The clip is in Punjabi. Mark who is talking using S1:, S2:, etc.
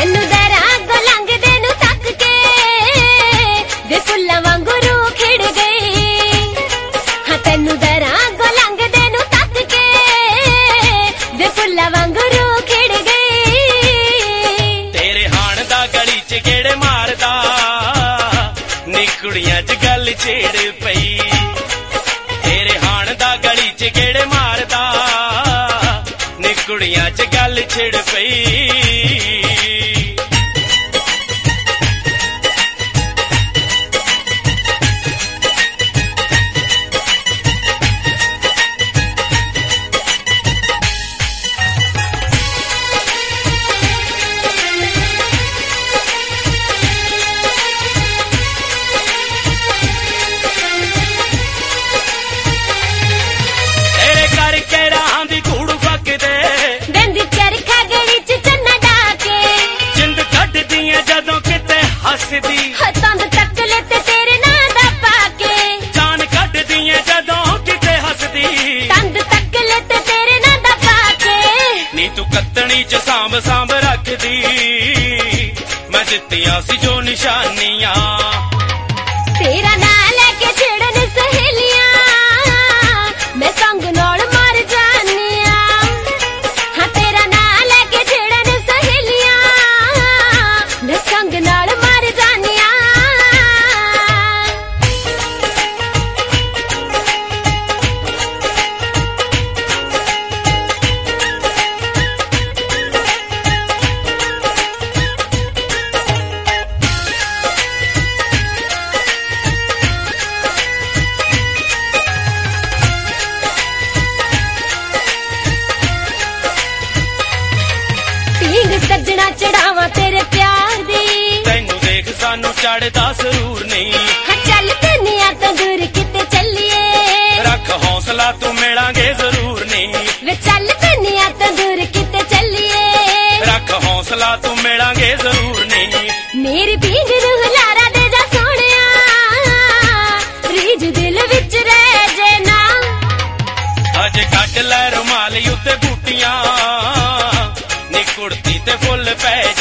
S1: ਤੈਨੂੰ ਦਰਾਂ ਅੱਗੋਂ ਲੰਘਦੇ ਨੂੰ ਤੱਕ ਕੇ ਵੇ ਫੁੱਲਾਂ ਵਾਂਗੂ ਰੂਹ ਖਿੜ ਗਈ। ਹਾਂ ਤੈਨੂੰ ਦਰਾਂ ਅੱਗੋਂ ਲੰਘਦੇ ਨੂੰ ਤੱਕ ਕੇ ਵੇ ਫੁੱਲਾਂ ਵਾਂਗੂ ਰੂਹ ਖਿੜ ਗਈ।
S2: ਤੇਰੇ ਹਾਣ ਦਾ ਗਲੀ ਚ ਗੇੜੇ ਮਾਰਦਾ ਨੀ ਕੁੜੀਆਂ ਚ ਗੱਲ ਛੇੜ ਪਈ। ਤੇਰੇ ਹਾਣ ਦਾ ਗਲੀ ਚ ਗੇੜੇ ਮਾਰਦਾ ਨੀ ਕੁੜੀਆਂ ਚ ਗੱਲ ਛਿੜ ਪਈ।
S1: ਤੰਦ ਤੱਕ ਲੈ ਤੇ ਤੇਰੇ ਨਾਂ ਦਾ ਪਾ ਕੇ
S2: ਜਾਨ ਕੱਢਦੀ ਐ ਜਦੋਂ ਕਿਤੇ ਹੱਸਦੀ।
S1: ਤੰਦ ਤੱਕ ਲੈ ਤੇ ਤੇਰੇ ਨਾਂ ਦਾ ਪਾ ਕੇ
S2: ਨੀ ਤੂੰ ਕੱਤਣੀ ਚ ਸਾਂਭ ਸਾਂਭ ਰੱਖਦੀ ਮੈਂ ਦਿੱਤੀਆਂ ਸੀ ਜੋ ਨਿਸ਼ਾਨੀਆਂ।
S1: ਤੇਰਾ ਨਾਂ ਲੈ ਕੇ ਛੇੜਨ ਸਹੇਲੀਆਂ ਮੈਂ ਸੰਗ ਨਾਲ ਮਰ ਜਾਨੀਆਂ। ਹਾਂ ਤੇਰਾ ਨਾਂ ਲੈ ਕੇ ਛੇੜਨ ਸਹੇਲੀਆਂ ਮੈਂ ਸੰਗ ਨਾਲ ਮਰ ਜਾਨੀਆਂ। ਸੱਜਣਾ ਚੜਾਵਾਂ ਤੇਰੇ ਪਿਆਰ ਦੀ
S2: ਤੈਨੂੰ ਦੇਖ ਸਾਨੂੰ ਚੜਦਾ ਸਰੂਰ ਨਹੀਂ।
S1: ਚੱਲ ਤੈਨੀਆਂ ਤੋਂ ਦੂਰ ਕਿਤੇ ਚੱਲੀਏ
S2: ਰੱਖ ਹੌਸਲਾ ਤੂੰ ਮਿਲਾਂਗੇ ਜ਼ਰੂਰ ਨਹੀਂ।
S1: ਵੇ ਚੱਲ ਤੈਨੀਆਂ ਤੋਂ ਦੂਰ ਕਿਤੇ ਚੱਲੀਏ
S2: ਰੱਖ ਹੌਸਲਾ ਤੂੰ ਮਿਲਾਂਗੇ ਜ਼ਰੂਰ ਨਹੀਂ।
S1: ਮੇਰੀ ਪੀਂਘ ਨੂੰ ਹੁਲਾਰਾ ਦੇ ਜਾ ਸੋਹਣਿਆ ਰੀਝ ਦਿਲ ਵਿੱਚ ਰਹਿ ਜੇ ਨਾ।
S2: ਅੱਜ ਕੱਢ ਲੈ ਰੁਮਾਲ ਉੱਤੇ ਬੂਟੀਆਂ ਨੀ ਕੁੜਤੀ ਤੇ ਫੁੱਲ ਪੈ